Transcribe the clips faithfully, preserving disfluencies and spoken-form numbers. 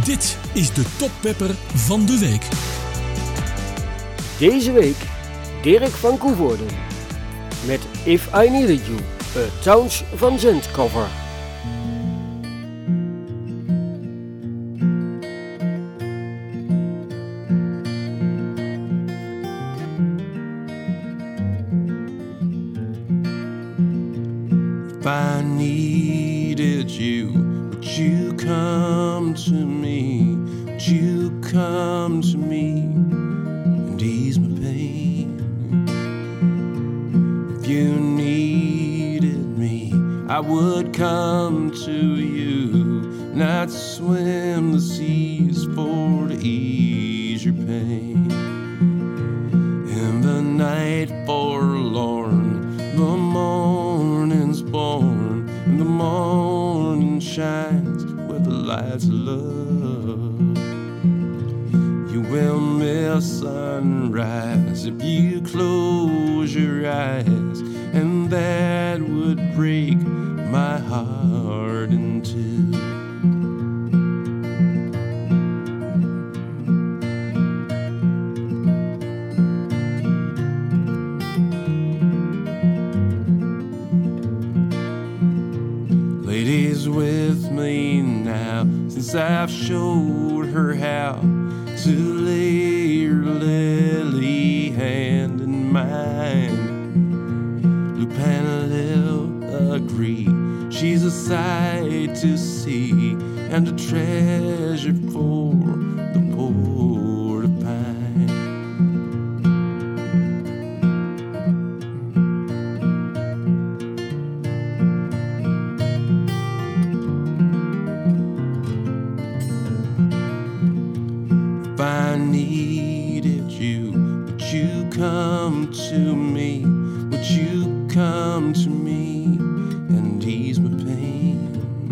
Dit is de toppepper van de week. Deze week Dirk van Coevorden met If I Needed You, a Towns van Zandt cover. If I needed you, would you come to me? Would you come to me and ease my pain? If you needed me, I would come to you, not swim the seas for to ease your pain. In the night forlorn, the morning's born, and the morning shines with the lights of love. You will miss sunrise if you close your eyes, and that would break my heart in two. Lady's with me now, since I've showed her how to lay your lily hand in mine. Lupin agree, she's a sight to see and a treasure for the port of pine. If I needed you, would you come to me? Would you come to me and ease my pain?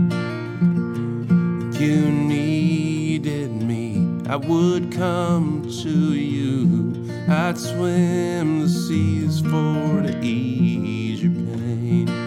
If you needed me, I would come to you. I'd swim the seas for to ease your pain.